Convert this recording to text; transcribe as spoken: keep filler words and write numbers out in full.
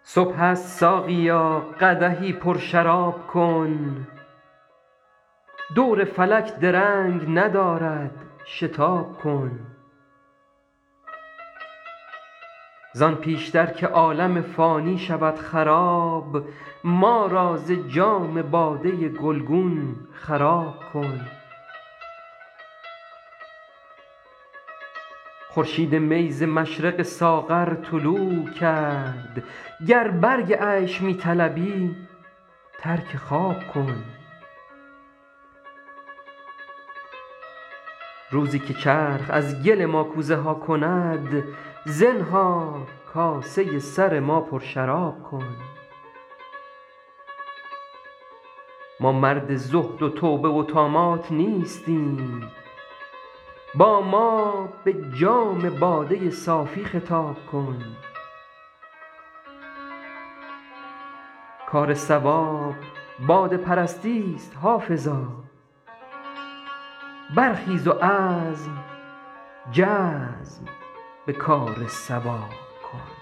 صبح است ساقیا قدحی پر شراب کن، دور فلک درنگ ندارد شتاب کن. زآن پیشتر که عالم فانی شود خراب، ما را ز جام باده گلگون خراب کن. خورشید می ز مشرق ساغر طلوع کرد، گر برگ عیش می طلبی ترک خواب کن. روزی که چرخ از گل ما کوزه ها کند، زنهار کاسه سر ما پر شراب کن. ما مرد زهد و توبه و طامات نیستیم، با ما به جام باده صافی خطاب کن. کار صواب باده پرستی ست حافظا، برخیز و عزم جزم به کار صواب کن.